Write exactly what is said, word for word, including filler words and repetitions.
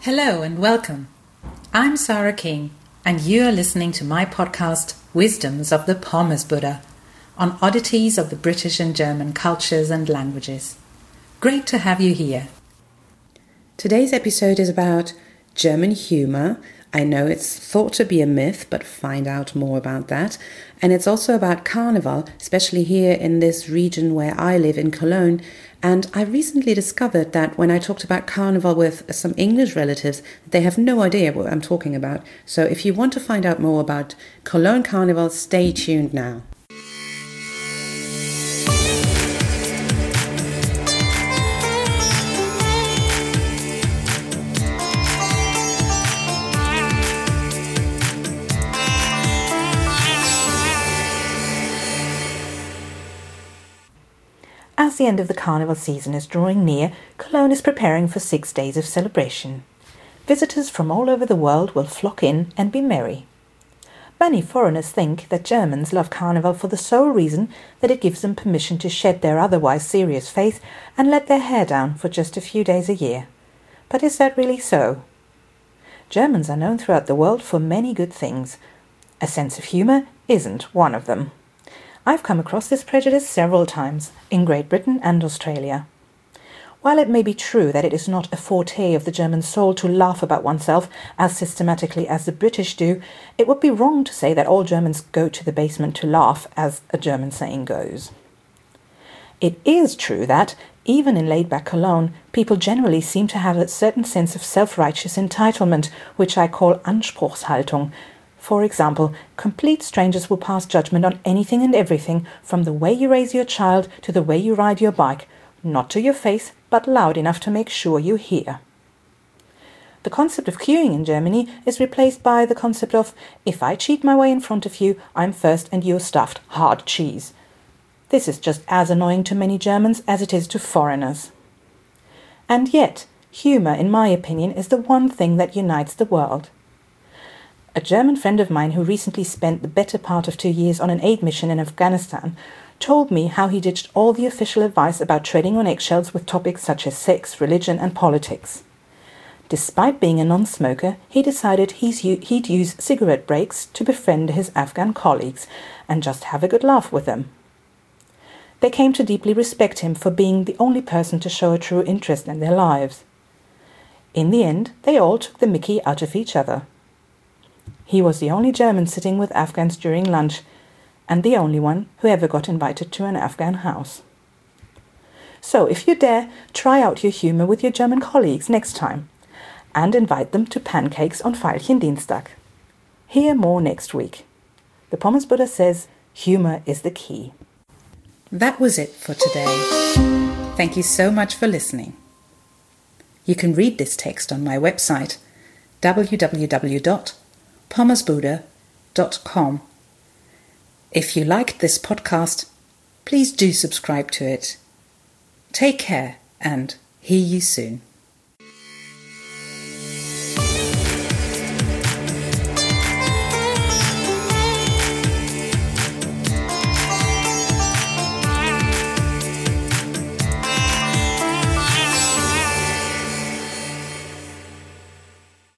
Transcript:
Hello and welcome. I'm Sarah King, and you are listening to my podcast, Wisdoms of the Pommes Buddha, on oddities of the British and German cultures and languages. Great to have you here. Today's episode is about German humour. I know it's thought to be a myth, but find out more about that. And it's also about Carnival, especially here in this region where I live in Cologne. And I recently discovered that when I talked about Carnival with some English relatives, they have no idea what I'm talking about. So if you want to find out more about Cologne Carnival, stay tuned now. As the end of the carnival season is drawing near, Cologne is preparing for six days of celebration. Visitors from all over the world will flock in and be merry. Many foreigners think that Germans love carnival for the sole reason that it gives them permission to shed their otherwise serious faith and let their hair down for just a few days a year. But is that really so? Germans are known throughout the world for many good things. A sense of humour isn't one of them. I've come across this prejudice several times, in Great Britain and Australia. While it may be true that it is not a forte of the German soul to laugh about oneself as systematically as the British do, it would be wrong to say that all Germans go to the basement to laugh, as a German saying goes. It is true that, even in laid-back Cologne, people generally seem to have a certain sense of self-righteous entitlement, which I call Anspruchshaltung. For example, complete strangers will pass judgment on anything and everything, from the way you raise your child to the way you ride your bike, not to your face, but loud enough to make sure you hear. The concept of queuing in Germany is replaced by the concept of, if I cheat my way in front of you, I'm first and you're stuffed, hard cheese. This is just as annoying to many Germans as it is to foreigners. And yet, humour, in my opinion, is the one thing that unites the world. A German friend of mine who recently spent the better part of two years on an aid mission in Afghanistan told me how he ditched all the official advice about treading on eggshells with topics such as sex, religion and politics. Despite being a non-smoker, he decided he's, he'd use cigarette breaks to befriend his Afghan colleagues and just have a good laugh with them. They came to deeply respect him for being the only person to show a true interest in their lives. In the end, they all took the mickey out of each other. He was the only German sitting with Afghans during lunch, and the only one who ever got invited to an Afghan house. So, if you dare, try out your humour with your German colleagues next time, and invite them to pancakes on Veilchendienstag. Hear more next week. The Pommes Buddha says, humour is the key. That was it for today. Thank you so much for listening. You can read this text on my website, w w w dot pommes buddha dot com. If you liked this podcast, please do subscribe to it. Take care and hear you soon.